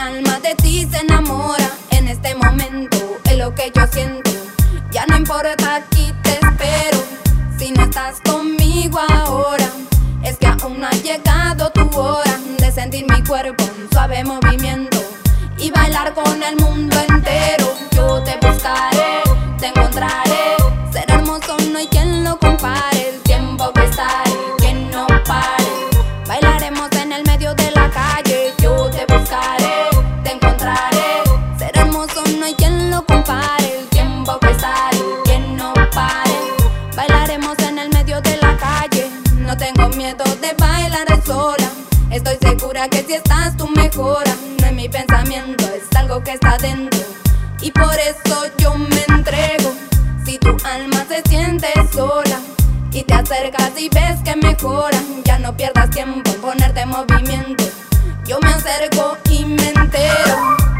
alma de ti se enamora. En este momento es lo que yo siento. Ya no importa, aquí te espero. Si no estás conmigo ahora, es que aún no ha llegado tu hora de sentir mi cuerpo en suave movimiento y bailar con el mundo entero. Yo te buscaré, te encontraré. Será hermoso, no hay quien lo compare. El tiempo que estaré, que no pare. Bailaremos en el medio de la calle. Yo te buscaré, te encontraré. Será hermoso, no hay quien lo compare. El tiempo que estaré, que no pare. Bailaremos en el medio de la calle. No tengo miedo de bailar sola. Estoy segura que si estás tú mejoras. No es mi pensamiento, es algo que está dentro, y por eso yo me entrego. Si tu alma se siente sola y te acercas y ves que mejora, ya no pierdas tiempo en ponerte en movimiento. Yo me acerco y me entero.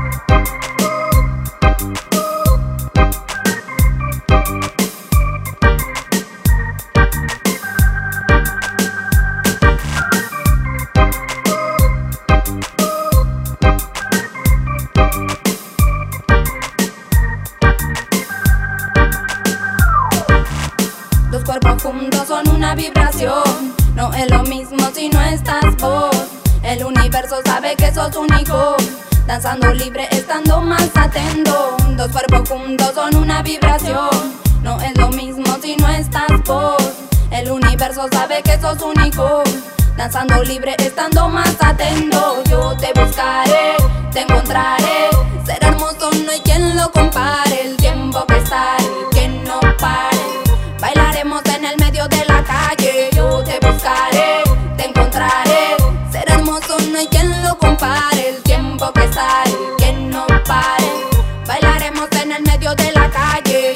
Los cuerpos juntos son una vibración. No es lo mismo si no estás vos. El universo sabe que sos único, danzando libre, estando más atento. Dos cuerpos juntos son una vibración. No es lo mismo si no estás vos. El universo sabe que sos único, danzando libre, estando más atento. Yo te buscaré, te encontraré. Será hermoso, no hay quien lo compare. El tiempo que estaré, que no pare. Bailaremos en el medio de la calle. Yo te buscaré, te encontraré. Será hermoso, no hay quien lo compare. El tiempo que estaré, que no pare. Bailaremos en el medio de la calle.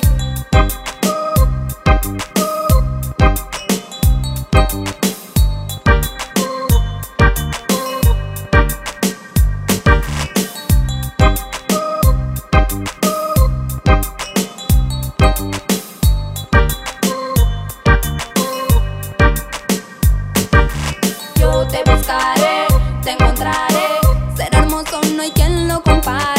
Yo te buscaré, te encontraré. Será hermoso, no hay quien lo compare.